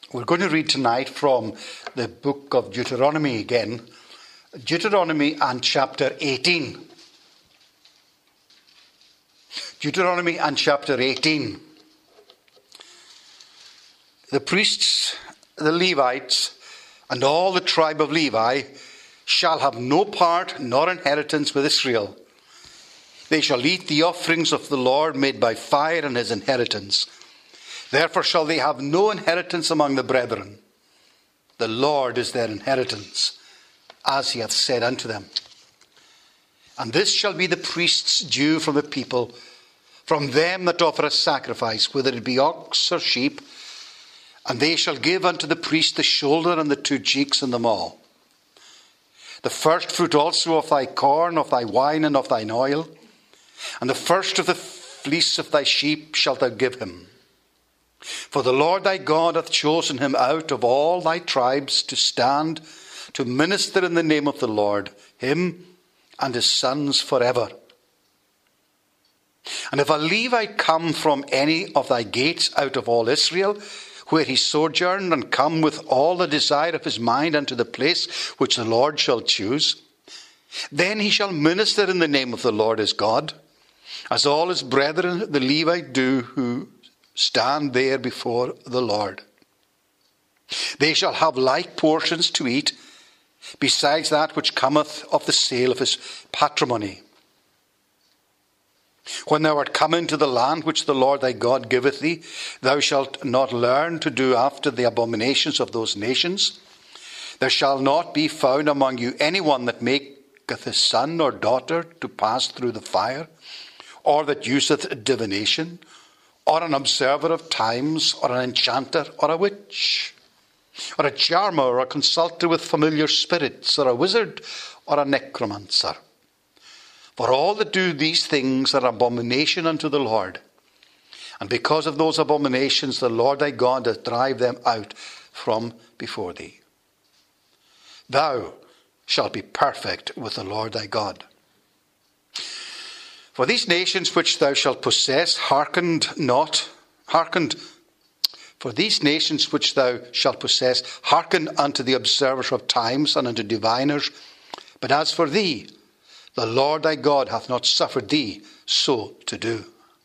We're going to read tonight from the book of Deuteronomy again. Deuteronomy and chapter 18. Deuteronomy and chapter 18. The priests, the Levites, and all the tribe of Levi shall have no part nor inheritance with Israel. They shall eat the offerings of the Lord made by fire and his inheritance. Therefore shall they have no inheritance among the brethren. The Lord is their inheritance, as he hath said unto them. And this shall be the priest's due from the people, from them that offer a sacrifice, whether it be ox or sheep. And they shall give unto the priest the shoulder and the 2 cheeks and the maw. The first fruit also of thy corn, of thy wine, and of thine oil. And the first of the fleece of thy sheep shalt thou give him. For the Lord thy God hath chosen him out of all thy tribes to stand, to minister in the name of the Lord, him and his sons forever. And if a Levite come from any of thy gates out of all Israel, where he sojourned, and come with all the desire of his mind unto the place which the Lord shall choose, then he shall minister in the name of the Lord his God, as all his brethren the Levite do who stand there before the Lord. They shall have like portions to eat, besides that which cometh of the sale of his patrimony. When thou art come into the land which the Lord thy God giveth thee, thou shalt not learn to do after the abominations of those nations. There shall not be found among you any one that maketh his son or daughter to pass through the fire, or that useth divination, or an observer of times, or an enchanter, or a witch, or a charmer, or a consulter with familiar spirits, or a wizard, or a necromancer. For all that do these things are abomination unto the Lord. And because of those abominations the Lord thy God doth drive them out from before thee. Thou shalt be perfect with the Lord thy God. For these nations which thou shalt possess hearkened. For these nations which thou shalt possess hearken unto the observers of times and unto diviners. But as for thee, the Lord thy God hath not suffered thee so to do.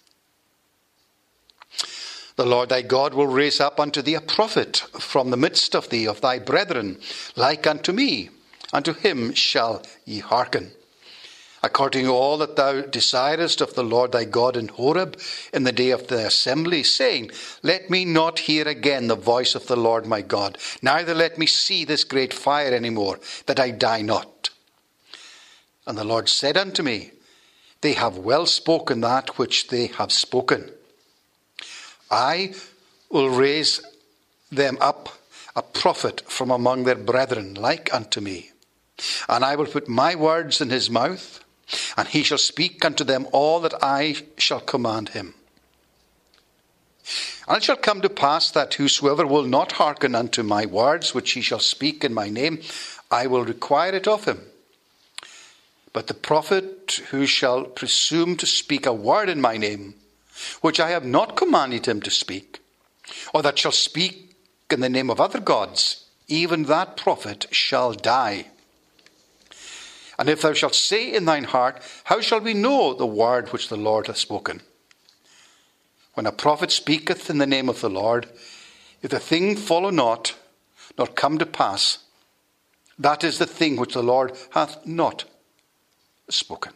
The Lord thy God will raise up unto thee a prophet from the midst of thee, of thy brethren, like unto me. Unto him shall ye hearken. According to all that thou desirest of the Lord thy God in Horeb in the day of the assembly, saying, Let me not hear again the voice of the Lord my God, neither let me see this great fire any more, that I die not. And the Lord said unto me, They have well spoken that which they have spoken. I will raise them up a prophet from among their brethren, like unto me. And I will put my words in his mouth, and he shall speak unto them all that I shall command him. And it shall come to pass that whosoever will not hearken unto my words, which he shall speak in my name, I will require it of him. But the prophet who shall presume to speak a word in my name, which I have not commanded him to speak, or that shall speak in the name of other gods, even that prophet shall die. And if thou shalt say in thine heart, How shall we know the word which the Lord hath spoken? When a prophet speaketh in the name of the Lord, if the thing follow not, nor come to pass, that is the thing which the Lord hath not spoken.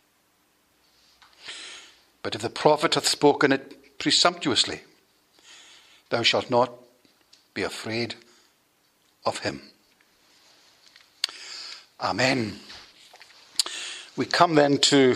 But if the prophet hath spoken it presumptuously, thou shalt not be afraid of him. Amen. We come then to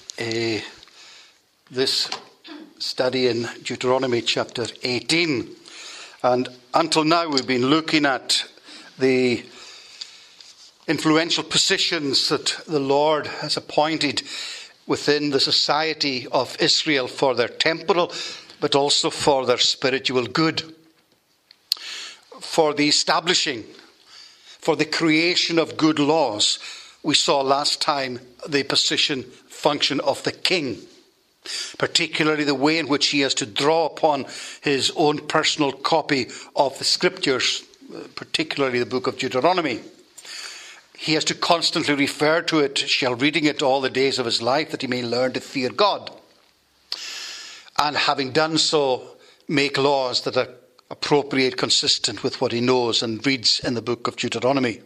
this study in Deuteronomy chapter 18. And until now we've been looking at the influential positions that the Lord has appointed within the society of Israel for their temporal, but also for their spiritual good. For the establishing, for the creation of good laws. We saw last time the position, function of the king. particularly the way in which he has to draw upon his own personal copy of the scriptures, particularly the book of Deuteronomy. He has to constantly refer to it, shall reading it all the days of his life, that he may learn to fear God. And having done so, make laws that are appropriate, consistent with what he knows and reads in the book of Deuteronomy.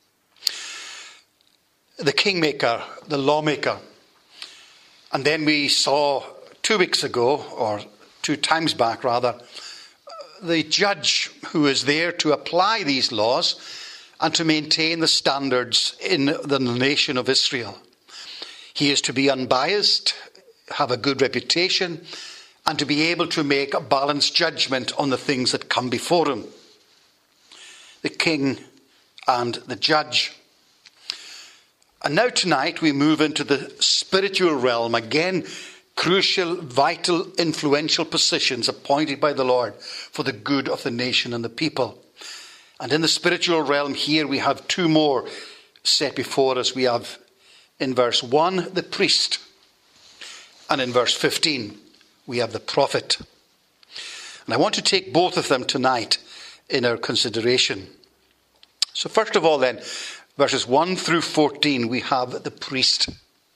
The kingmaker, the lawmaker. And then we saw 2 weeks ago, or 2 times back rather, the judge who is there to apply these laws and to maintain the standards in the nation of Israel. He is to be unbiased, have a good reputation, and to be able to make a balanced judgment on the things that come before him. The king and the judge. And now tonight we move into the spiritual realm. Again, crucial, vital, influential positions appointed by the Lord for the good of the nation and the people. And in the spiritual realm here we have 2 more set before us. We have in verse 1 the priest, and in verse 15 we have the prophet. And I want to take both of them tonight in our consideration. So first of all then, verses 1 through 14, we have the priest.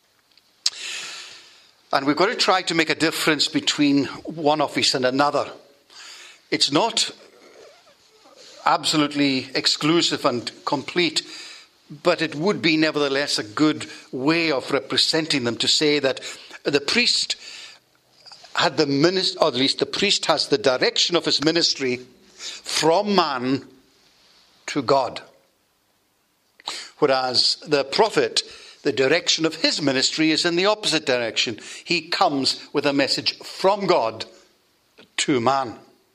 And we've got to try to make a difference between one office and another. It's not absolutely exclusive and complete, but it would be nevertheless a good way of representing them to say that the priest had the ministry, or at least the priest has the direction of his ministry from man to God. Whereas the prophet, the direction of his ministry is in the opposite direction. He comes with a message from God to man.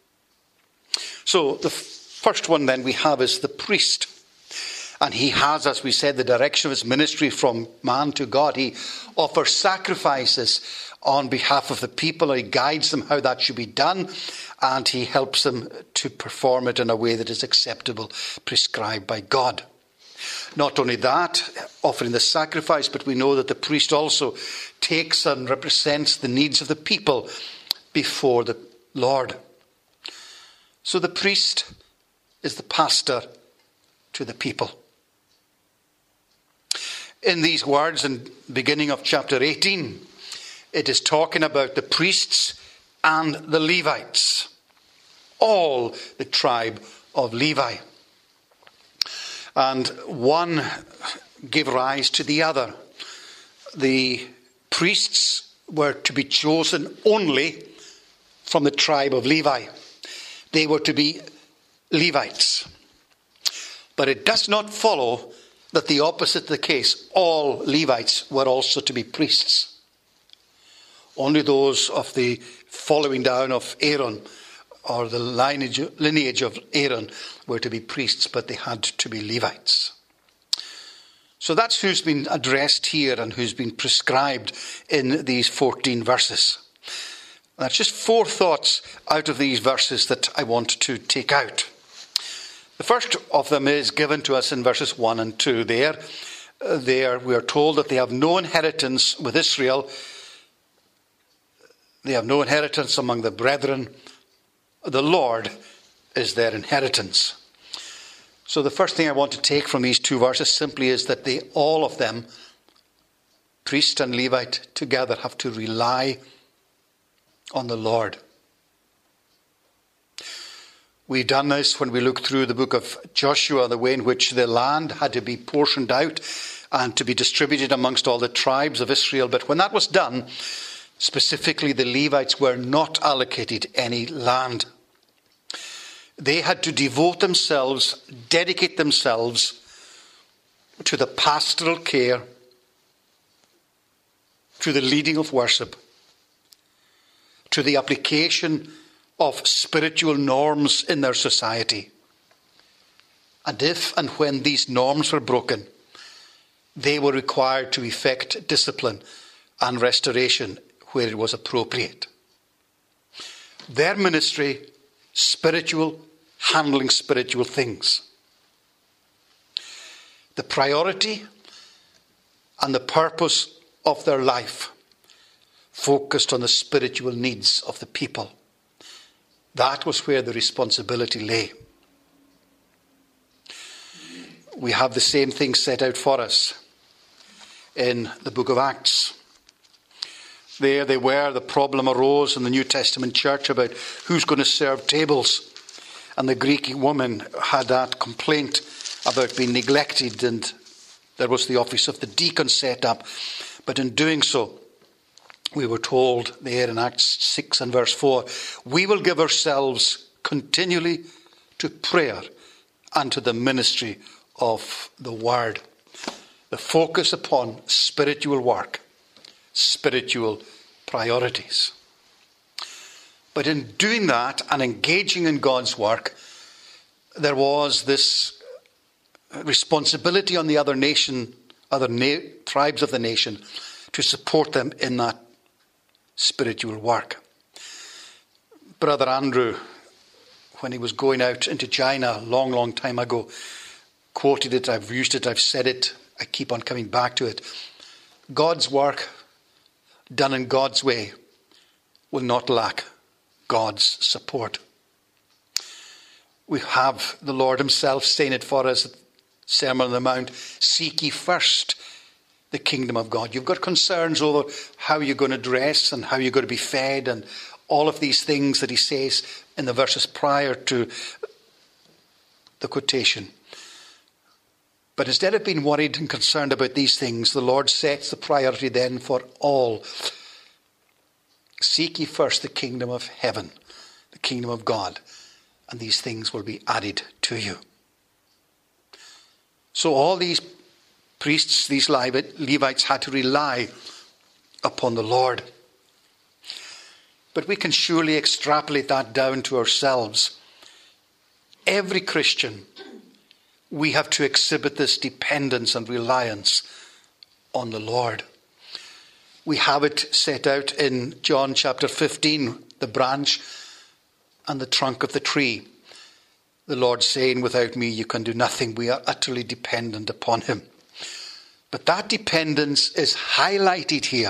So the first one then we have is the priest. And he has, as we said, the direction of his ministry from man to God. He offers sacrifices on behalf of the people. He guides them how that should be done. And he helps them to perform it in a way that is acceptable, prescribed by God. Not only that, offering the sacrifice, but we know that the priest also takes and represents the needs of the people before the Lord. So the priest is the pastor to the people. In these words, in the beginning of chapter 18, it is talking about the priests and the Levites, all the tribe of Levi. And one gave rise to the other. The priests were to be chosen only from the tribe of Levi. They were to be Levites. But it does not follow that the opposite of the case, all Levites were also to be priests. Only those of the following down of Aaron, or the lineage of Aaron, were to be priests, but they had to be Levites. So that's who's been addressed here and who's been prescribed in these 14 verses. That's just 4 thoughts out of these verses that I want to take out. The first of them is given to us in verses 1 and 2. There we are told that they have no inheritance with Israel. They have no inheritance among the brethren. The Lord is their inheritance. So the first thing I want to take from these 2 verses simply is that they, all of them, priest and Levite together, have to rely on the Lord. We've done this when we looked through the book of Joshua, the way in which the land had to be portioned out and to be distributed amongst all the tribes of Israel. But when that was done, specifically the Levites were not allocated any land. They had to devote themselves, dedicate themselves to the pastoral care, to the leading of worship, to the application of spiritual norms in their society. And if and when these norms were broken, they were required to effect discipline and restoration where it was appropriate. Their ministry, spiritual, handling spiritual things. The priority and the purpose of their life, focused on the spiritual needs of the people. That was where the responsibility lay. We have the same thing set out for us in the book of Acts. There they were, the problem arose in the New Testament church about who's going to serve tables. And the Greek woman had that complaint about being neglected, and there was the office of the deacon set up. But in doing so, we were told there in Acts 6 and verse 4, we will give ourselves continually to prayer and to the ministry of the word. The focus upon spiritual work, spiritual priorities. But in doing that and engaging in God's work, there was this responsibility on the other tribes of the nation to support them in that spiritual work. Brother Andrew, when he was going out into China a long, long time ago, quoted it, I've used it, I've said it, I keep on coming back to it. God's work done in God's way will not lack God's support. We have the Lord himself saying it for us, Sermon on the Mount, seek ye first the kingdom of God. You've got concerns over how you're going to dress and how you're going to be fed and all of these things that he says in the verses prior to the quotation. But instead of being worried and concerned about these things, the Lord sets the priority then for all. Seek ye first the kingdom of heaven, the kingdom of God, and these things will be added to you. So all these priests, these Levites had to rely upon the Lord. But we can surely extrapolate that down to ourselves. Every Christian, we have to exhibit this dependence and reliance on the Lord. We have it set out in John chapter 15, the branch and the trunk of the tree. The Lord saying, without me you can do nothing. We are utterly dependent upon him. But that dependence is highlighted here.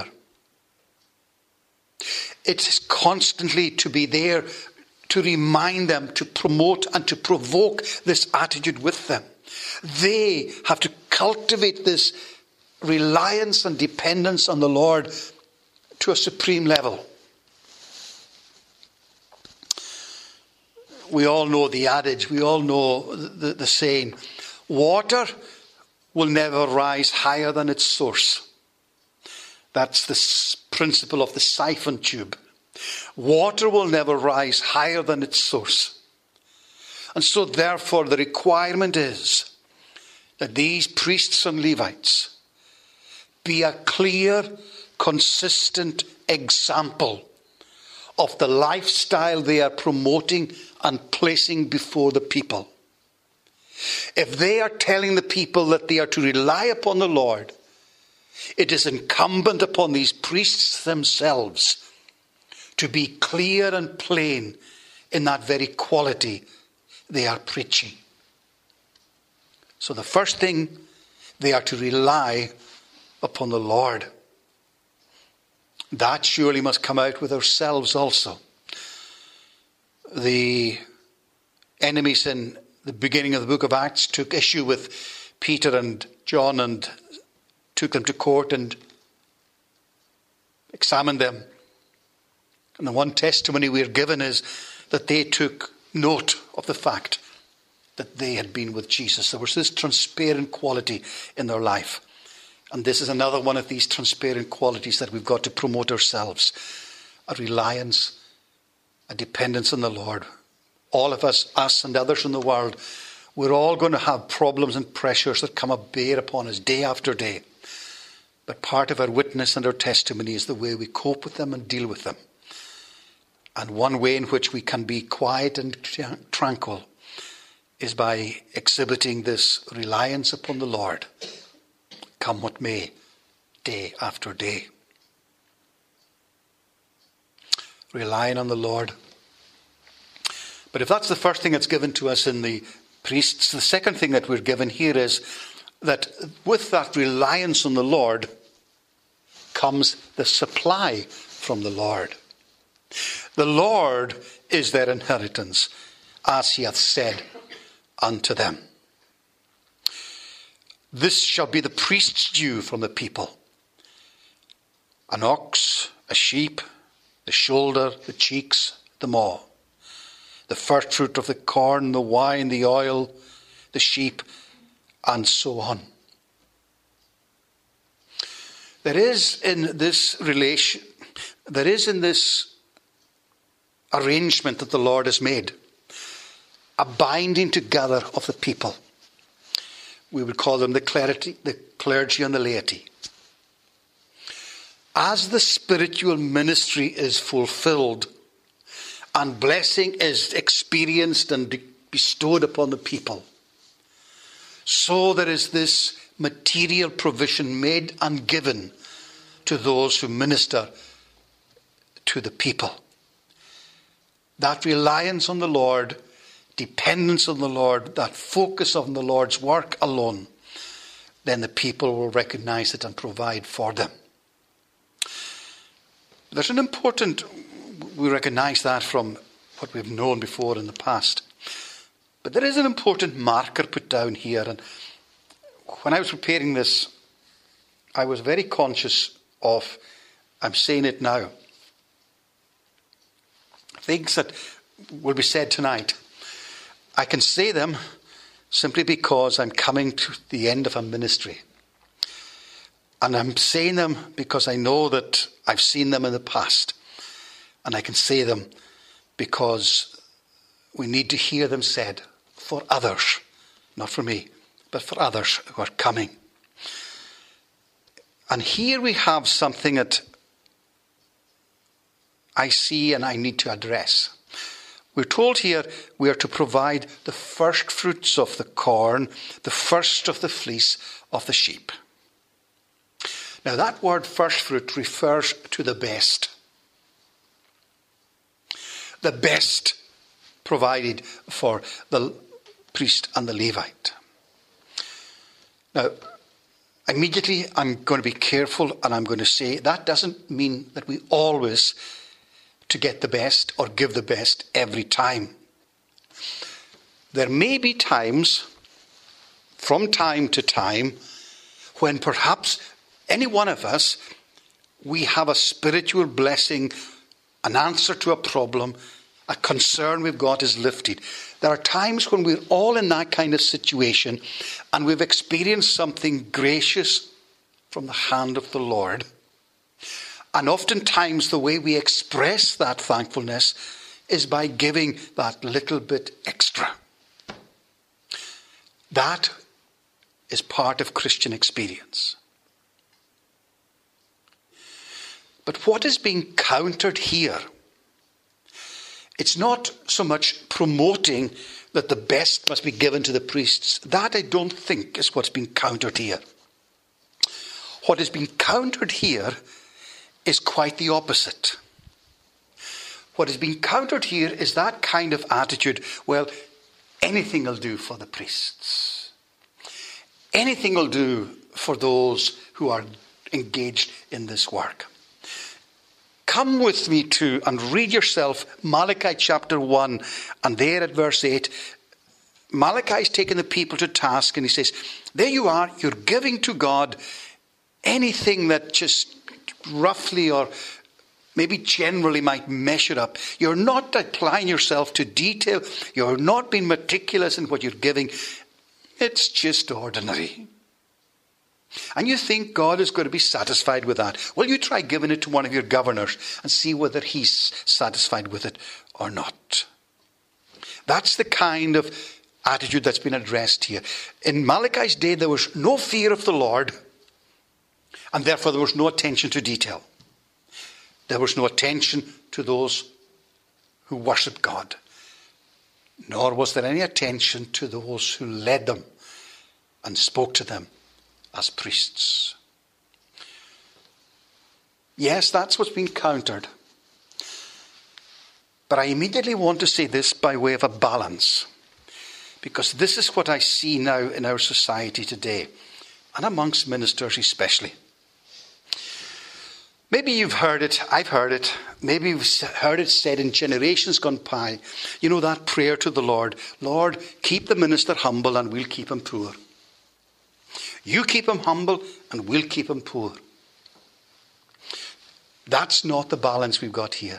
It is constantly to be there to remind them, to promote and to provoke this attitude with them. They have to cultivate this reliance and dependence on the Lord to a supreme level. We all know the adage, we all know the saying, water will never rise higher than its source. That's the principle of the siphon tube. Water will never rise higher than its source. And so therefore the requirement is that these priests and Levites be a clear, consistent example of the lifestyle they are promoting and placing before the people. If they are telling the people that they are to rely upon the Lord, it is incumbent upon these priests themselves to be clear and plain in that very quality they are preaching. So the first thing, they are to rely upon the Lord. That surely must come out with ourselves also. The enemies in the beginning of the book of Acts took issue with Peter and John and took them to court and examined them. And the one testimony we are given is that they took note of the fact that they had been with Jesus. There was this transparent quality in their life. And this is another one of these transparent qualities that we've got to promote ourselves. A reliance, a dependence on the Lord. All of us and others in the world, we're all going to have problems and pressures that come up bear upon us day after day. But part of our witness and our testimony is the way we cope with them and deal with them. And one way in which we can be quiet and tranquil is by exhibiting this reliance upon the Lord. Come what may, day after day. Relying on the Lord. But if that's the first thing that's given to us in the priests, the second thing that we're given here is that with that reliance on the Lord comes the supply from the Lord. The Lord is their inheritance, as he hath said unto them. This shall be the priest's due from the people: an ox, a sheep, the shoulder, the cheeks, the maw, the first fruit of the corn, the wine, the oil, the sheep, and so on. There is in this arrangement that the Lord has made a binding together of the people. We would call them the clergy and the laity. As the spiritual ministry is fulfilled and blessing is experienced and bestowed upon the people, so there is this material provision made and given to those who minister to the people. That reliance on the Lord, dependence on the Lord, that focus on the Lord's work alone, then the people will recognize it and provide for them. There's an important, we recognize that from what we've known before in the past. But there is an important marker put down here. And when I was preparing this, I was very conscious of, I'm saying it now, things that will be said tonight. I can say them simply because I'm coming to the end of a ministry. And I'm saying them because I know that I've seen them in the past. And I can say them because we need to hear them said for others, not for me, but for others who are coming. And here we have something that I see and I need to address. We're told here we are to provide the first fruits of the corn, the first of the fleece of the sheep. Now that word first fruit refers to the best. The best provided for the priest and the Levite. Now, immediately I'm going to be careful and I'm going to say that doesn't mean that we always to get the best or give the best every time. There may be times, from time to time, when perhaps any one of us, we have a spiritual blessing, an answer to a problem, a concern we've got is lifted. There are times when we're all in that kind of situation and we've experienced something gracious from the hand of the Lord. And oftentimes the way we express that thankfulness is by giving that little bit extra. That is part of Christian experience. But what is being countered here? It's not so much promoting that the best must be given to the priests. That I don't think is what's being countered here. What is being countered here is quite the opposite. What is being countered here is that kind of attitude, well, anything will do for the priests. Anything will do for those who are engaged in this work. Come with me to and read yourself Malachi chapter 1, and there at verse 8, Malachi is taking the people to task and he says, there you are, you're giving to God anything that just roughly or maybe generally might measure up. You're not applying yourself to detail. You're not being meticulous in what you're giving. It's just ordinary. And you think God is going to be satisfied with that. Well, you try giving it to one of your governors and see whether he's satisfied with it or not. That's the kind of attitude that's been addressed here. In Malachi's day, there was no fear of the Lord, and therefore there was no attention to detail. There was no attention to those who worshipped God. Nor was there any attention to those who led them and spoke to them as priests. Yes, that's what's been countered. But I immediately want to say this by way of a balance. Because this is what I see now in our society today, and amongst ministers especially. Maybe you've heard it, I've heard it, maybe you've heard it said in generations gone by. You know that prayer to the Lord, Lord, keep the minister humble and we'll keep him poor. You keep him humble and we'll keep him poor. That's not the balance we've got here.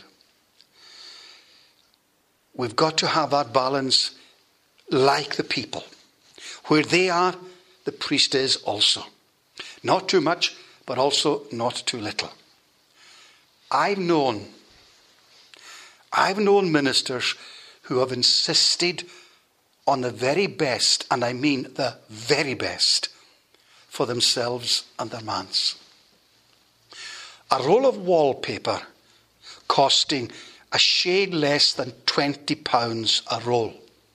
We've got to have that balance like the people. Where they are, the priest is also. Not too much, but also not too little. I've known ministers who have insisted on the very best, and I mean the very best, for themselves and their manse. A roll of wallpaper costing a shade less than £20 a roll.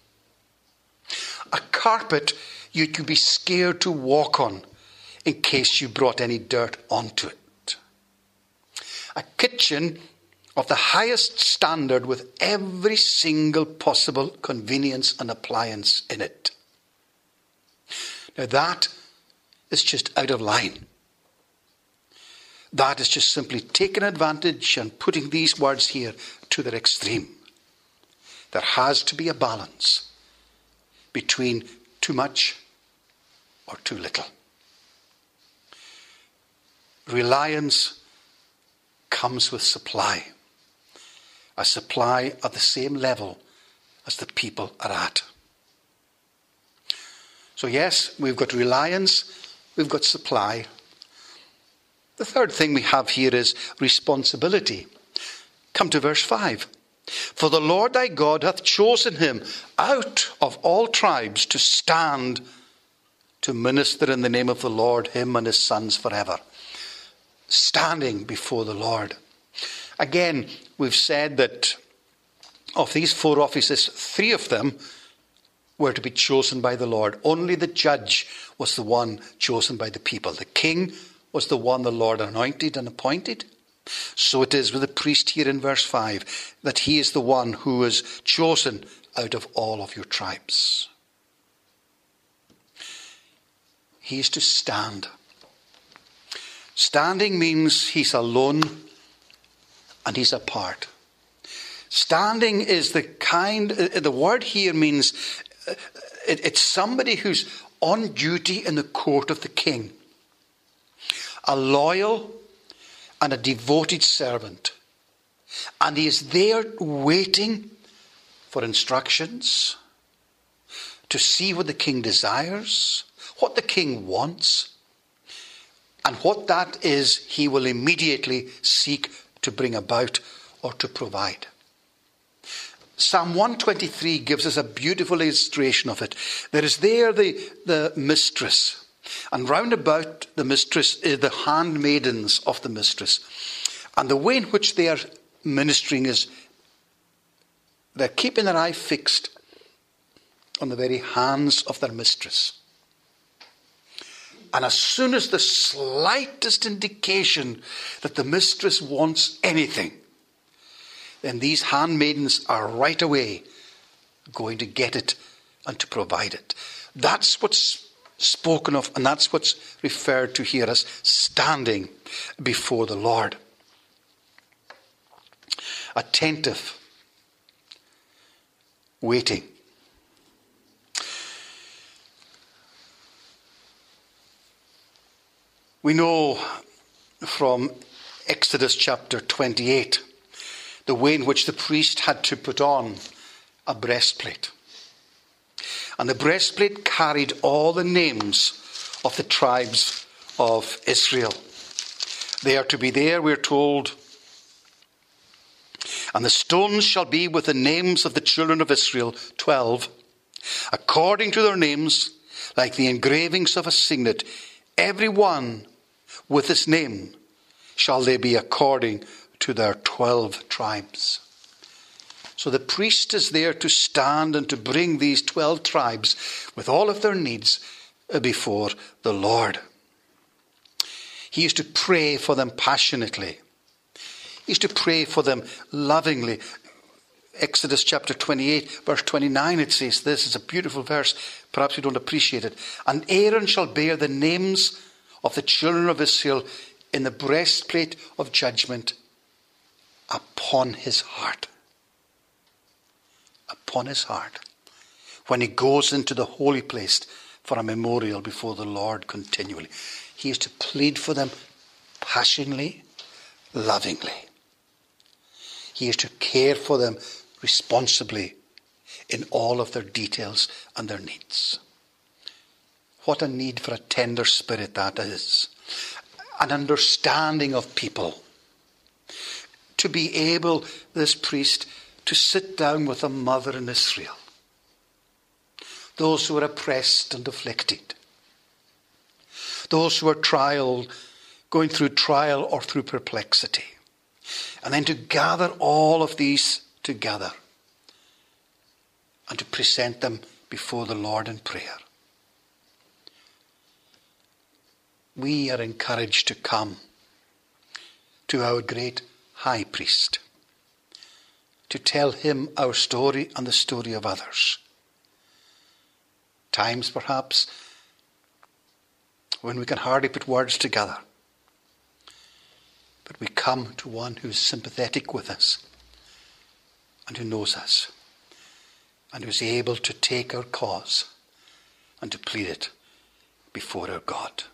A carpet you could be scared to walk on in case you brought any dirt onto it. A kitchen of the highest standard with every single possible convenience and appliance in it. Now that is just out of line. That is just simply taking advantage and putting these words here to their extreme. There has to be a balance between too much or too little. Reliance comes with supply. A supply at the same level as the people are at. So yes, we've got reliance, we've got supply. The third thing we have here is responsibility. Come to verse 5. For the Lord thy God hath chosen him out of all tribes to stand to minister in the name of the Lord, him and his sons forever. Standing before the Lord. Again, we've said that of these 4 offices, 3 of them were to be chosen by the Lord. Only the judge was the one chosen by the people. The king was the one the Lord anointed and appointed. So it is with the priest here in verse 5, that he is the one who is chosen out of all of your tribes. He is to stand. Standing means he's alone and he's apart. Standing is the word here means it's somebody who's on duty in the court of the king. A loyal and a devoted servant. And he is there waiting for instructions, to see what the king desires, what the king wants. And what that is, he will immediately seek to bring about or to provide. Psalm 123 gives us a beautiful illustration of it. There is there the mistress. And round about the mistress is the handmaidens of the mistress. And the way in which they are ministering is they're keeping their eye fixed on the very hands of their mistress. And as soon as the slightest indication that the mistress wants anything, then these handmaidens are right away going to get it and to provide it. That's what's spoken of, and that's what's referred to here as standing before the Lord. Attentive, waiting. We know from Exodus chapter 28 the way in which the priest had to put on a breastplate. And the breastplate carried all the names of the tribes of Israel. They are to be there, we're told. And the stones shall be with the names of the children of Israel, 12, according to their names, like the engravings of a signet, every one with his name shall they be according to their 12 tribes. So the priest is there to stand and to bring these 12 tribes with all of their needs before the Lord. He used to pray for them passionately. He used to pray for them lovingly. Exodus chapter 28, verse 29, it says this. It's a beautiful verse. Perhaps we don't appreciate it. And Aaron shall bear the names of the children of Israel in the breastplate of judgment upon his heart. Upon his heart. When he goes into the holy place for a memorial before the Lord continually. He is to plead for them passionately, lovingly. He is to care for them responsibly in all of their details and their needs. What a need for a tender spirit that is. An understanding of people. To be able, this priest, to sit down with a mother in Israel. Those who are oppressed and afflicted. Those who are going through trial or through perplexity. And then to gather all of these together and to present them before the Lord in prayer. We are encouraged to come to our great high priest, to tell him our story and the story of others. Times perhaps when we can hardly put words together. But we come to one who is sympathetic with us and who knows us and who is able to take our cause and to plead it before our God.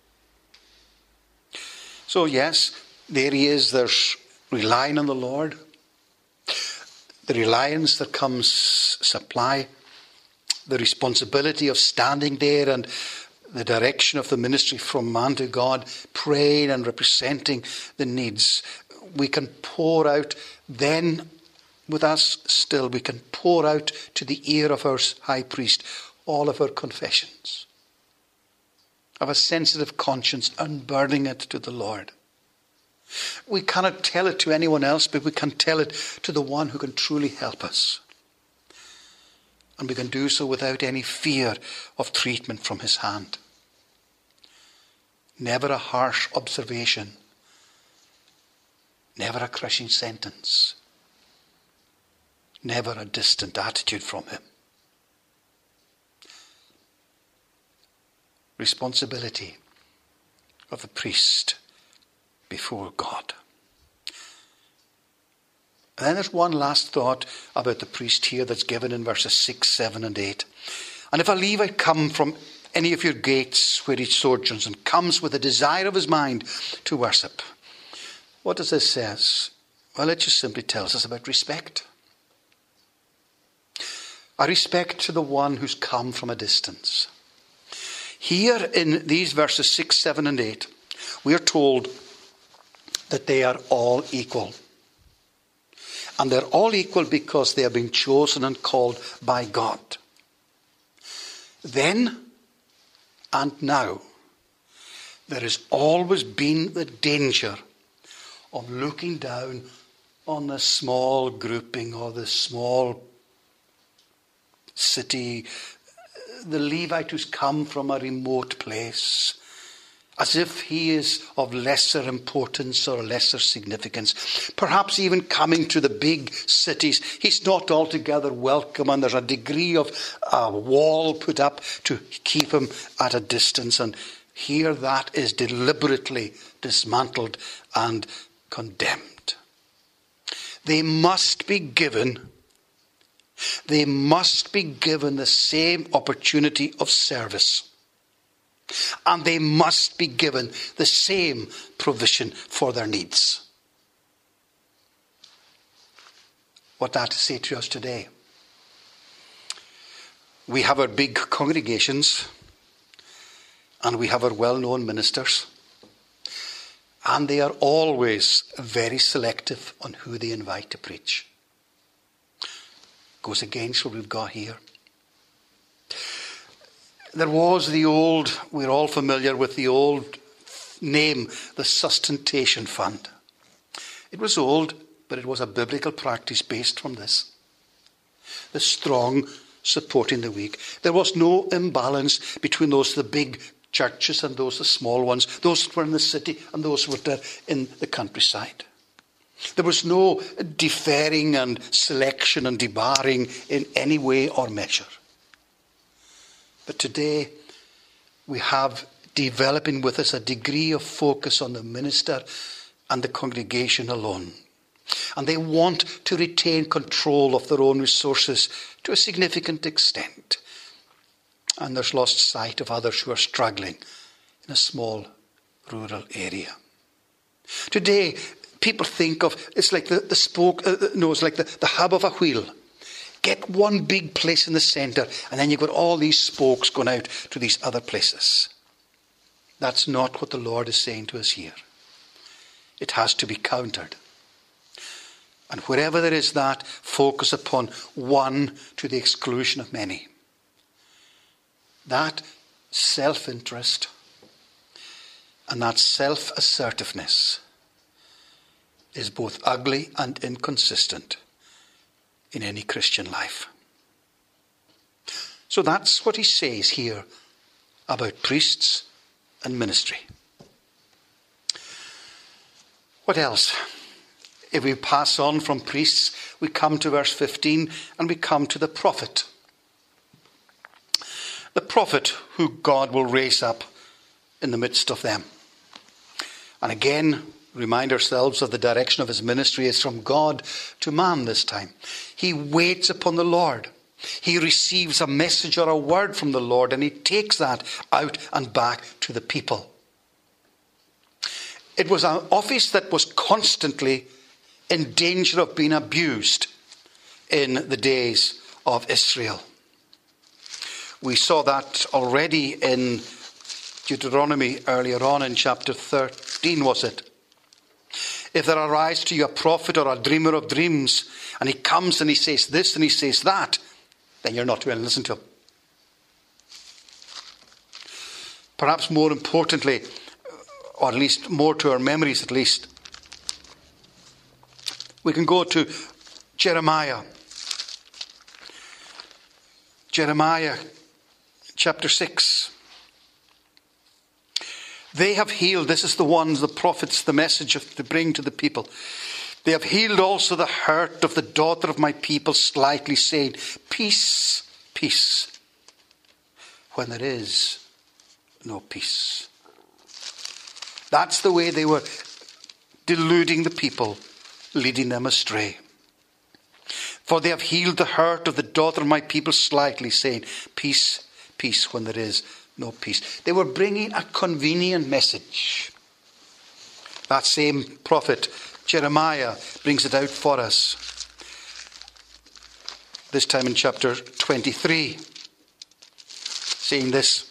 So yes, there he is. There's relying on the Lord. The reliance that comes supply. The responsibility of standing there and the direction of the ministry from man to God, praying and representing the needs. We can pour out then, with us still, we can pour out to the ear of our high priest all of our confessions. Of a sensitive conscience, unburdening it to the Lord. We cannot tell it to anyone else, but we can tell it to the one who can truly help us. And we can do so without any fear of treatment from his hand. Never a harsh observation. Never a crushing sentence. Never a distant attitude from him. Responsibility of the priest before God. And then there's one last thought about the priest here that's given in verses 6, 7 and 8. And if a Levite come from any of your gates where he sojourns and comes with a desire of his mind to worship. What does this say? Well, it just simply tells us about respect. A respect to the one who's come from a distance. Here in these verses 6, 7 and 8, we are told that they are all equal. And they're all equal because they have been chosen and called by God. Then and now, there has always been the danger of looking down on the small grouping or the small city, the Levite who's come from a remote place, as if he is of lesser importance or lesser significance. Perhaps even coming to the big cities, he's not altogether welcome, and there's a degree of a wall put up to keep him at a distance. And here that is deliberately dismantled and condemned. They must be given the same opportunity of service. And they must be given the same provision for their needs. What that to say to us today? We have our big congregations and we have our well-known ministers, and they are always very selective on who they invite to preach. Goes against what we've got here. There was we're all familiar with the old name, the Sustentation Fund. It was old, but it was a biblical practice based from this. The strong supporting the weak. There was no imbalance between those the big churches and those the small ones, those who were in the city and those who were in the countryside. There was no deferring and selection and debarring in any way or measure. But today we have developing with us a degree of focus on the minister and the congregation alone. And they want to retain control of their own resources to a significant extent. And there's lost sight of others who are struggling in a small rural area. Today, people think of it's like the spoke, it's like the hub of a wheel. Get one big place in the centre, and then you've got all these spokes going out to these other places. That's not what the Lord is saying to us here. It has to be countered. And wherever there is that, focus upon one to the exclusion of many. That self-interest and that self-assertiveness is both ugly and inconsistent in any Christian life. So that's what he says here about priests and ministry. What else? If we pass on from priests, we come to verse 15 and we come to the prophet. The prophet who God will raise up in the midst of them. And again, remind ourselves of the direction of his ministry is from God to man this time. He waits upon the Lord. He receives a message or a word from the Lord, and he takes that out and back to the people. It was an office that was constantly in danger of being abused in the days of Israel. We saw that already in Deuteronomy earlier on in chapter 13, was it? If there arise to you a prophet or a dreamer of dreams, and he comes and he says this and he says that, then you're not to listen to him. Perhaps more importantly, or at least more to our memories at least, we can go to Jeremiah. Jeremiah chapter 6. They have healed, this is the ones, the prophets, the message to bring to the people. They have healed also the hurt of the daughter of my people slightly, saying, peace, peace, when there is no peace. That's the way they were deluding the people, leading them astray. For they have healed the hurt of the daughter of my people slightly, saying, peace, peace, when there is no peace. They were bringing a convenient message. That same prophet, Jeremiah, brings it out for us. This time in chapter 23, saying this,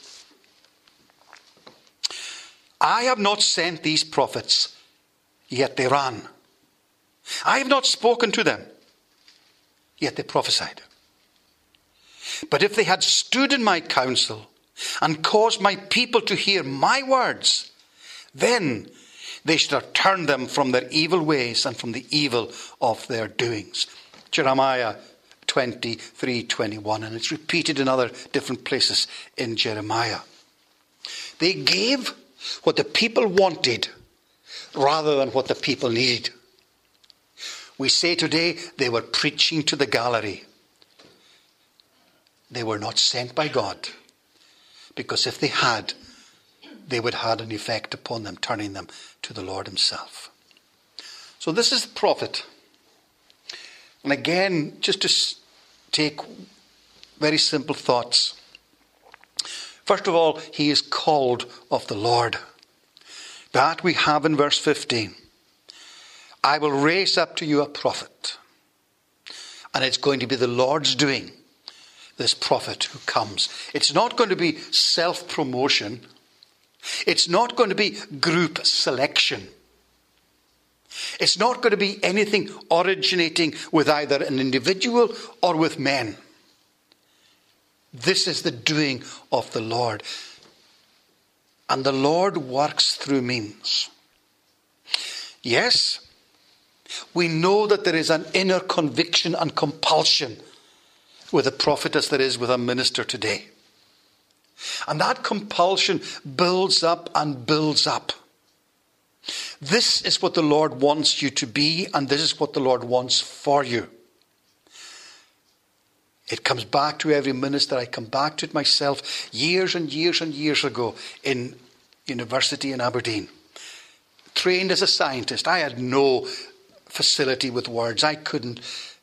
I have not sent these prophets, yet they ran. I have not spoken to them, yet they prophesied. But if they had stood in my counsel and caused my people to hear my words, then they should have turned them from their evil ways and from the evil of their doings. Jeremiah 23:21, and it's repeated in other different places in Jeremiah. They gave what the people wanted rather than what the people needed. We say today they were preaching to the gallery. They were not sent by God, because if they had, they would have had an effect upon them, turning them to the Lord himself. So this is the prophet. And again, just to take very simple thoughts. First of all, he is called of the Lord. That we have in verse 15. I will raise up to you a prophet. And it's going to be the Lord's doing, this prophet who comes. It's not going to be self-promotion. It's not going to be group selection. It's not going to be anything originating with either an individual or with men. This is the doing of the Lord. And the Lord works through means. Yes, we know that there is an inner conviction and compulsion with a prophet as there is with a minister today. And that compulsion builds up and builds up. This is what the Lord wants you to be, and this is what the Lord wants for you. It comes back to every minister. I come back to it myself years and years and years ago in University in Aberdeen. Trained as a scientist. I had no facility with words. I couldn't,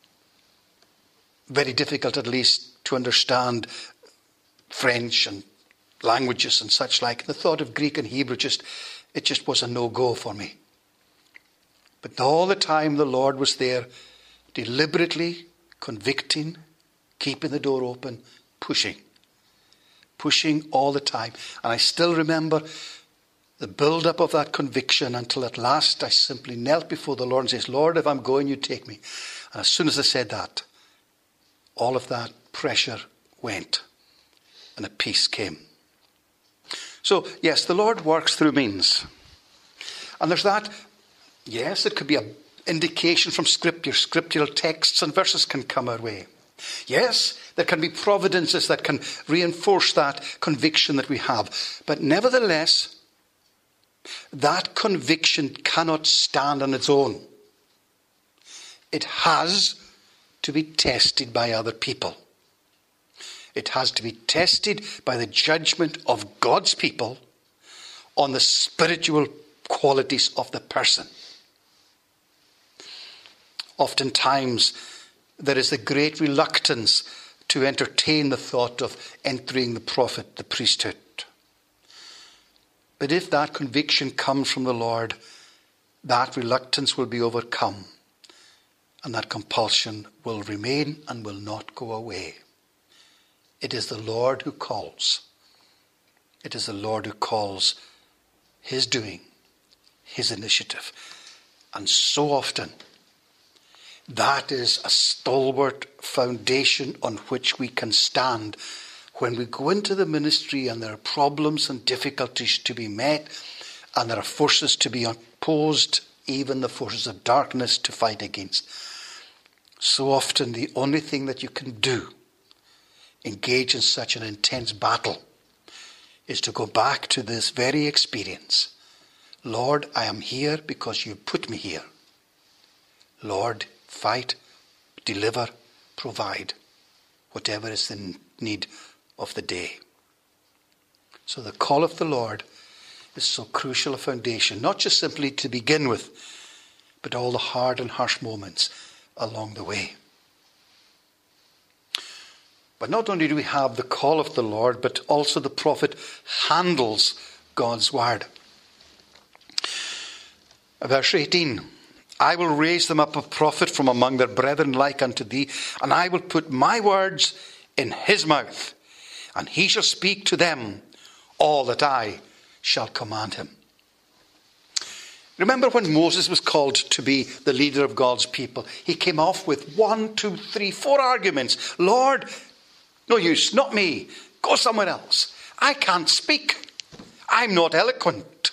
very difficult at least, to understand French and languages and such like. The thought of Greek and Hebrew it just was a no-go for me. But all the time the Lord was there, deliberately convicting, keeping the door open, pushing all the time. And I still remember the build-up of that conviction until at last I simply knelt before the Lord and says, Lord, if I'm going, you take me. And as soon as I said that, all of that pressure went and a peace came. So, yes, the Lord works through means. And there's that, yes, it could be an indication from Scripture. Scriptural texts and verses can come our way. Yes, there can be providences that can reinforce that conviction that we have. But nevertheless, that conviction cannot stand on its own. It has to be tested by other people. It has to be tested by the judgment of God's people on the spiritual qualities of the person. Oftentimes, there is a great reluctance to entertain the thought of entering the priesthood. But if that conviction comes from the Lord, that reluctance will be overcome, and that compulsion will remain and will not go away. It is the Lord who calls. It is the Lord who calls, his doing, his initiative. And so often, that is a stalwart foundation on which we can stand when we go into the ministry and there are problems and difficulties to be met, and there are forces to be opposed, even the forces of darkness to fight against. So often the only thing that you can do, engage in such an intense battle, is to go back to this very experience. Lord, I am here because you put me here. Lord, fight, deliver, provide, whatever is the need of the day. So the call of the Lord is so crucial a foundation, not just simply to begin with, but all the hard and harsh moments along the way. But not only do we have the call of the Lord, but also the prophet handles God's word. Verse 18, I will raise them up a prophet from among their brethren like unto thee, and I will put my words in his mouth, and he shall speak to them all that I shall command him. Remember when Moses was called to be the leader of God's people, he came off with 1, 2, 3, 4 arguments. Lord, no use, not me. Go somewhere else. I can't speak. I'm not eloquent.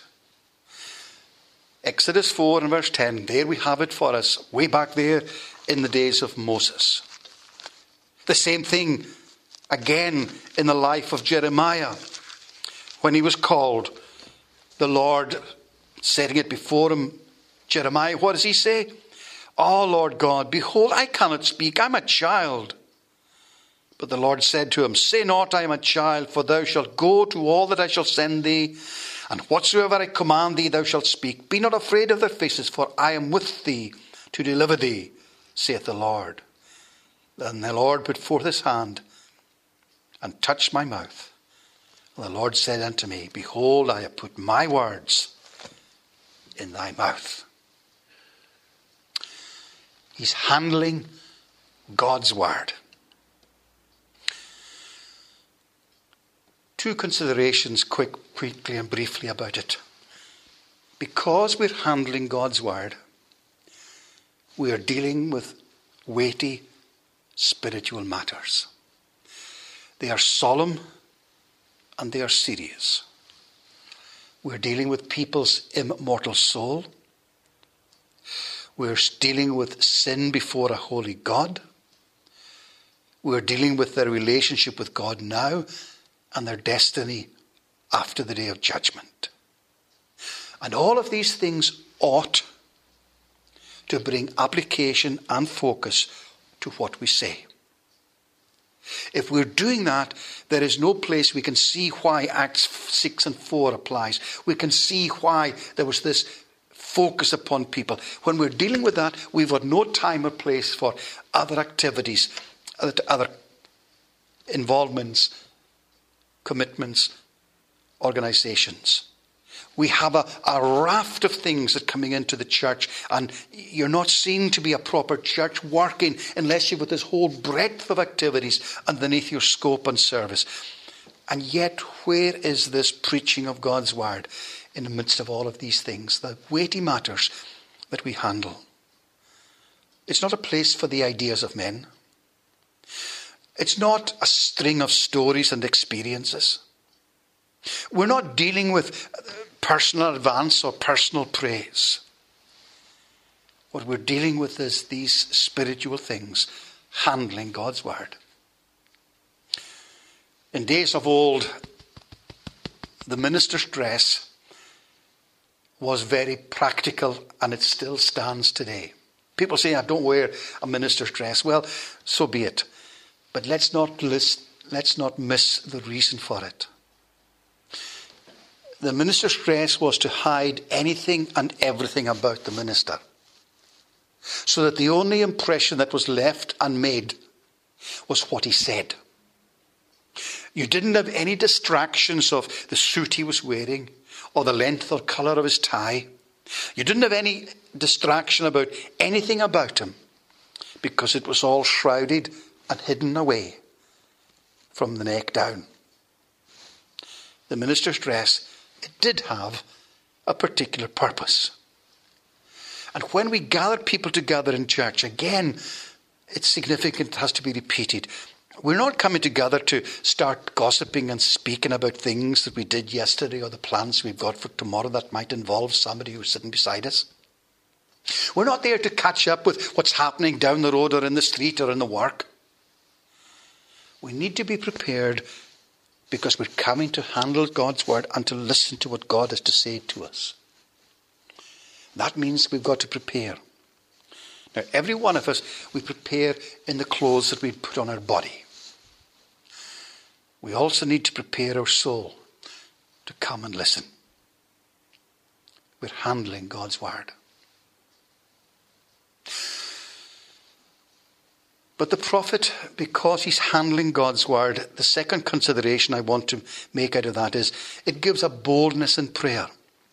Exodus 4 and verse 10, there we have it for us, way back there in the days of Moses. The same thing again in the life of Jeremiah. When he was called, the Lord setting it before him, Jeremiah, what does he say? Oh, Lord God, behold, I cannot speak, I'm a child. But the Lord said to him, say not, I am a child, for thou shalt go to all that I shall send thee, and whatsoever I command thee thou shalt speak. Be not afraid of their faces, for I am with thee to deliver thee, saith the Lord. Then the Lord put forth his hand and touched my mouth. And the Lord said unto me, behold, I have put my words in thy mouth. He's handling God's word. 2 considerations quickly and briefly about it. Because we're handling God's word, we are dealing with weighty spiritual matters. They are solemn and they are serious. We're dealing with people's immortal soul. We're dealing with sin before a holy God. We're dealing with their relationship with God now and their destiny after the day of judgment. And all of these things ought to bring application and focus to what we say. If we're doing that, there is no place we can see why Acts 6 and 4 applies. We can see why there was this focus upon people. When we're dealing with that, we've got no time or place for other activities, other involvements, commitments, organizations. We have a raft of things that are coming into the church, and you're not seen to be a proper church working unless you've got this whole breadth of activities underneath your scope and service. And yet, where is this preaching of God's word in the midst of all of these things, the weighty matters that we handle? It's not a place for the ideas of men. It's not a string of stories and experiences. We're not dealing with personal advance or personal praise. What we're dealing with is these spiritual things, handling God's word. In days of old, the minister's dress was very practical, and it still stands today. People say, I don't wear a minister's dress. Well, so be it. But let's not miss the reason for it. The minister's dress was to hide anything and everything about the minister, so that the only impression that was left and made was what he said. You didn't have any distractions of the suit he was wearing or the length or colour of his tie. You didn't have any distraction about anything about him, because it was all shrouded and hidden away from the neck down. The minister's dress, it did have a particular purpose. And when we gather people together in church, again, it's significant, it has to be repeated. We're not coming together to start gossiping and speaking about things that we did yesterday or the plans we've got for tomorrow that might involve somebody who's sitting beside us. We're not there to catch up with what's happening down the road or in the street or in the work. We need to be prepared, because we're coming to handle God's word and to listen to what God has to say to us. That means we've got to prepare. Now, every one of us, we prepare in the clothes that we put on our body. We also need to prepare our soul to come and listen. We're handling God's word. But the prophet, because he's handling God's word, the second consideration I want to make out of that is it gives a boldness in prayer.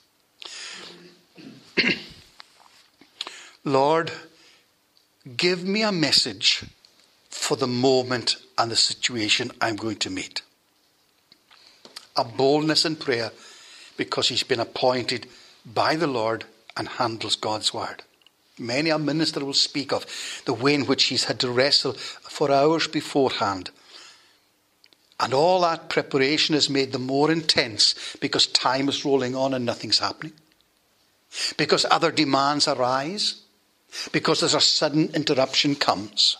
Lord, give me a message for the moment and the situation I'm going to meet. A boldness in prayer, because he's been appointed by the Lord and handles God's word. Many a minister will speak of the way in which he's had to wrestle for hours beforehand. And all that preparation is made the more intense because time is rolling on and nothing's happening. Because other demands arise. Because there's a sudden interruption comes.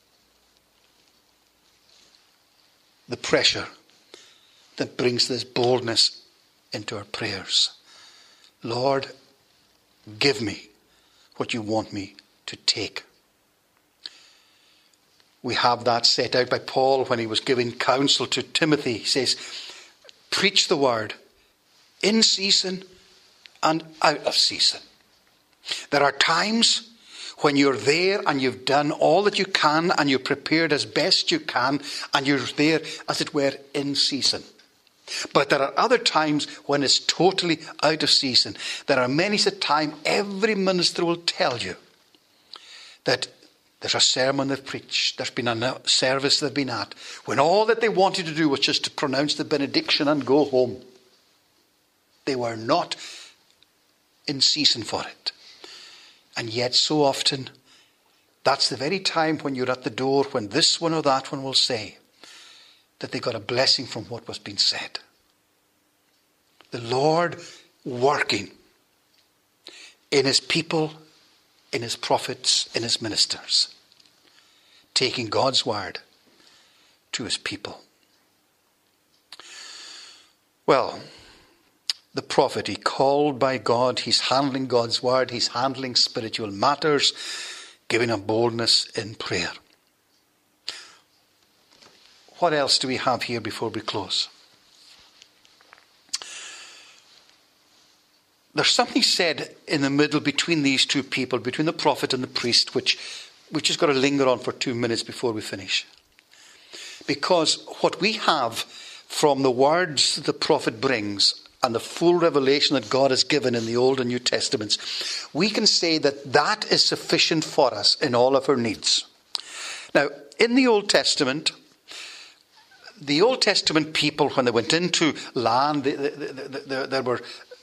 The pressure that brings this boldness into our prayers. Lord, give me what you want me to take. We have that set out by Paul when he was giving counsel to Timothy. He says, preach the word in season and out of season. There are times when you're there and you've done all that you can and you're prepared as best you can and you're there, as it were, in season. But there are other times when it's totally out of season. There are many a time every minister will tell you that there's a sermon they've preached, there's been a service they've been at, when all that they wanted to do was just to pronounce the benediction and go home. They were not in season for it. And yet so often, that's the very time when you're at the door, when this one or that one will say that they got a blessing from what was being said. The Lord working in his people, in his prophets, in his ministers, taking God's word to his people. Well, the prophet, he called by God, he's handling God's word, he's handling spiritual matters, giving a boldness in prayer. what else do we have here before we close? There's something said in the middle between these two people, between the prophet and the priest, which we've just got to linger on for 2 minutes before we finish. Because what we have from the words that the prophet brings and the full revelation that God has given in the Old and New Testaments, we can say that that is sufficient for us in all of our needs. Now, in the Old Testament people, when they went into land, there were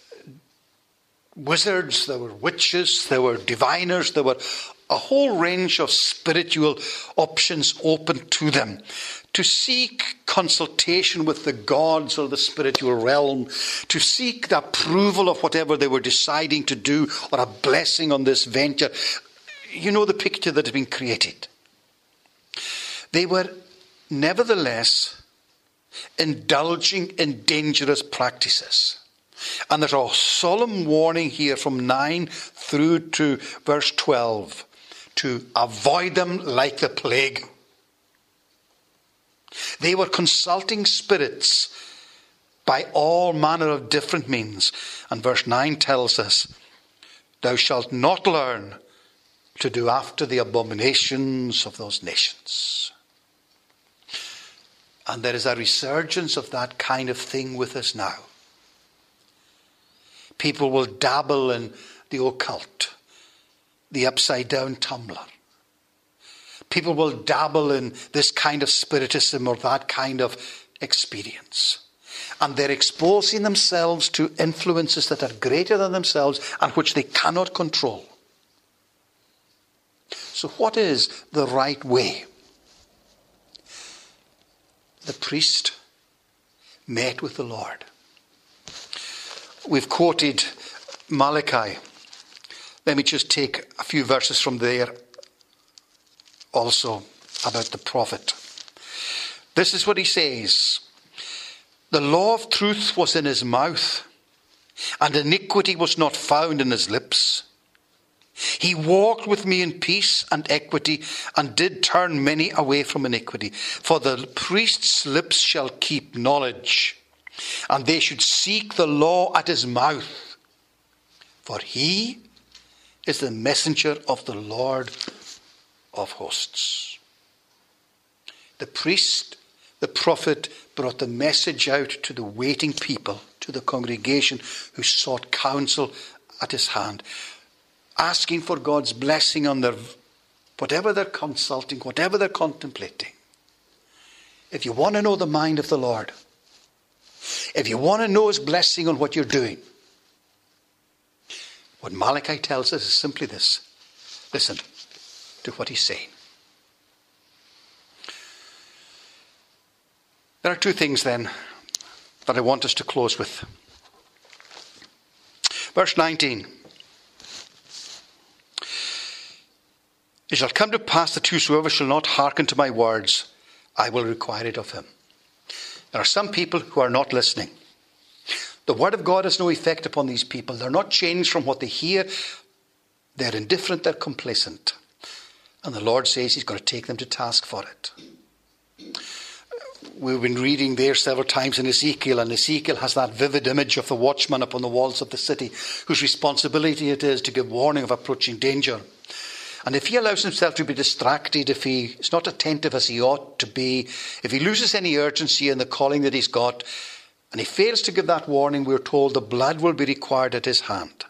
wizards, there were witches, there were diviners, there were a whole range of spiritual options open to them to seek consultation with the gods or the spiritual realm, to seek the approval of whatever they were deciding to do or a blessing on this venture. You know the picture that has been created. They were nevertheless indulging in dangerous practices. And there's a solemn warning here from 9 through to verse 12 to avoid them like the plague. They were consulting spirits by all manner of different means. And verse 9 tells us, thou shalt not learn to do after the abominations of those nations. And there is a resurgence of that kind of thing with us now. People will dabble in the occult, the upside down tumbler. People will dabble in this kind of spiritism or that kind of experience. And they're exposing themselves to influences that are greater than themselves and which they cannot control. So what is the right way? The priest met with the Lord. We've quoted Malachi. Let me just take a few verses from there also about the prophet. This is what he says. The law of truth was in his mouth, and iniquity was not found in his lips. He walked with me in peace and equity, and did turn many away from iniquity. For the priest's lips shall keep knowledge, and they should seek the law at his mouth. For he is the messenger of the Lord of hosts. The priest, the prophet, brought the message out to the waiting people, to the congregation who sought counsel at his hand, asking for God's blessing on their whatever they're consulting, whatever they're contemplating. If you want to know the mind of the Lord, if you want to know his blessing on what you're doing, what Malachi tells us is simply this. Listen to what he's saying. There are two things then that I want us to close with. Verse 19. It shall come to pass that whosoever shall not hearken to my words, I will require it of him. There are some people who are not listening. The word of God has no effect upon these people. They're not changed from what they hear. They're indifferent, they're complacent. And the Lord says he's going to take them to task for it. We've been reading there several times in Ezekiel, and Ezekiel has that vivid image of the watchman upon the walls of the city, whose responsibility it is to give warning of approaching danger. And if he allows himself to be distracted, if he is not attentive as he ought to be, if he loses any urgency in the calling that he's got, and he fails to give that warning, we're told the blood will be required at his hand.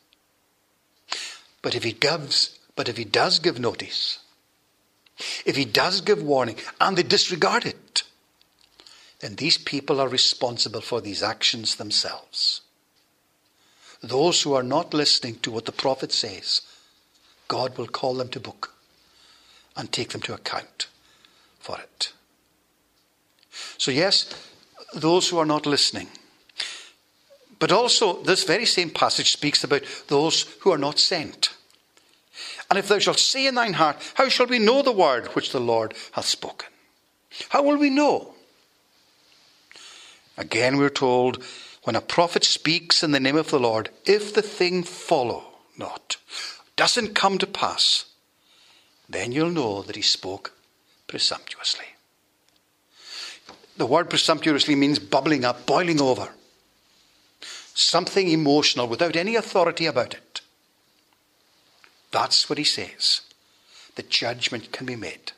But if he does give notice, if he does give warning, and they disregard it, then these people are responsible for these actions themselves. Those who are not listening to what the prophet says, God will call them to book and take them to account for it. So yes, those who are not listening. But also, this very same passage speaks about those who are not sent. And if thou shalt say in thine heart, how shall we know the word which the Lord hath spoken? How will we know? Again we're told, when a prophet speaks in the name of the Lord, if the thing follow not, doesn't come to pass, then you'll know that he spoke presumptuously. The word presumptuously means bubbling up, boiling over. Something emotional without any authority about it. That's what he says. The judgment can be made.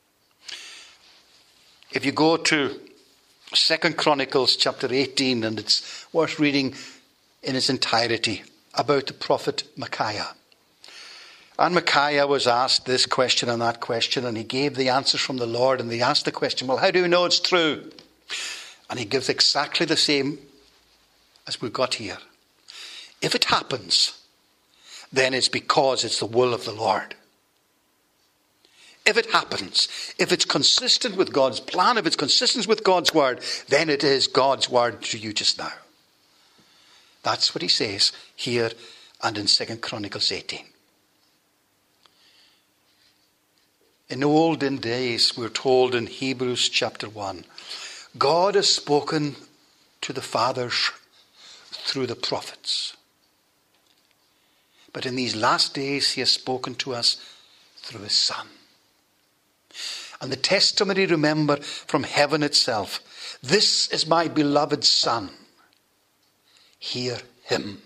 If you go to 2 Chronicles chapter 18, and it's worth reading in its entirety about the prophet Micaiah. And Micaiah was asked this question and that question, and he gave the answers from the Lord, and they asked the question, well, how do we know it's true? And he gives exactly the same as we've got here. If it happens, then it's because it's the will of the Lord. If it happens, if it's consistent with God's plan, if it's consistent with God's word, then it is God's word to you just now. That's what he says here and in 2 Chronicles 18. In olden days, we're told in Hebrews chapter 1, God has spoken to the fathers through the prophets. But in these last days, he has spoken to us through his Son. And the testimony, remember, from heaven itself. This is my beloved Son. Hear him.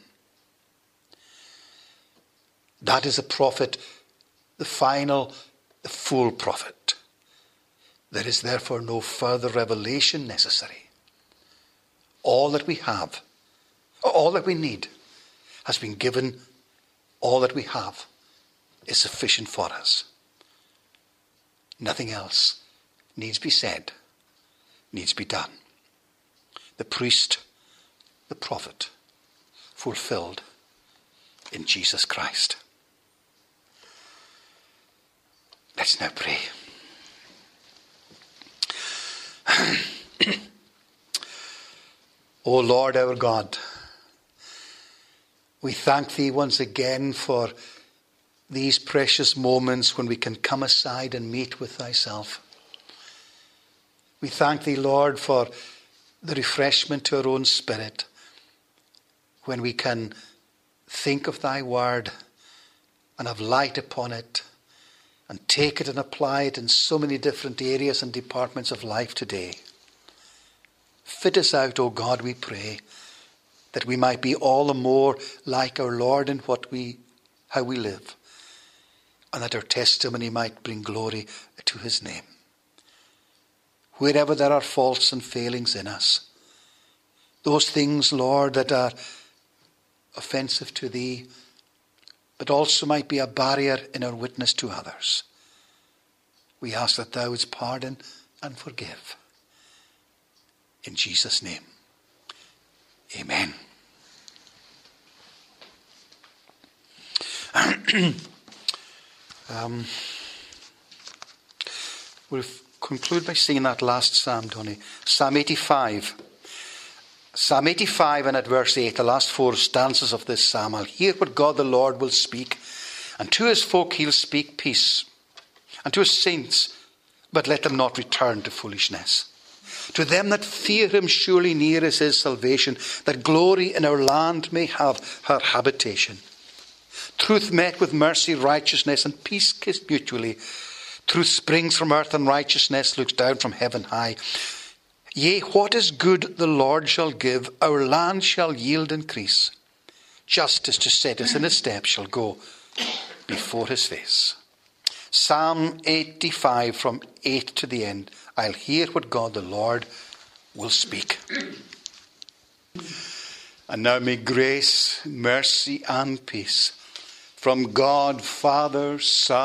That is a prophet, the final, the full prophet. There is therefore no further revelation necessary. All that we have, all that we need, has been given. All that we have is sufficient for us. Nothing else needs be said, needs be done. The priest, the prophet, fulfilled in Jesus Christ. Let's now pray. O Lord our God, we thank thee once again for these precious moments when we can come aside and meet with thyself. We thank thee, Lord, for the refreshment to our own spirit when we can think of thy word and have light upon it and take it and apply it in so many different areas and departments of life today. Fit us out, O God, we pray, that we might be all the more like our Lord in how we live, and that our testimony might bring glory to his name. Wherever there are faults and failings in us, those things, Lord, that are offensive to thee, but also might be a barrier in our witness to others, we ask that thou wouldst pardon and forgive. In Jesus' name, amen. We'll conclude by singing that last psalm, Donny. Psalm 85. Psalm 85 and at verse 8, the last four stanzas of this psalm. I'll hear what God the Lord will speak, and to his folk he'll speak peace, and to his saints, but let them not return to foolishness. To them that fear him, surely near is his salvation, that glory in our land may have her habitation. Truth met with mercy, righteousness, and peace kissed mutually. Truth springs from earth, and righteousness looks down from heaven high. Yea, what is good the Lord shall give, our land shall yield increase. Justice to set us in his steps shall go before his face. Psalm 85 from 8 to the end. I'll hear what God the Lord will speak. And now may grace, mercy and peace from God, Father, Son,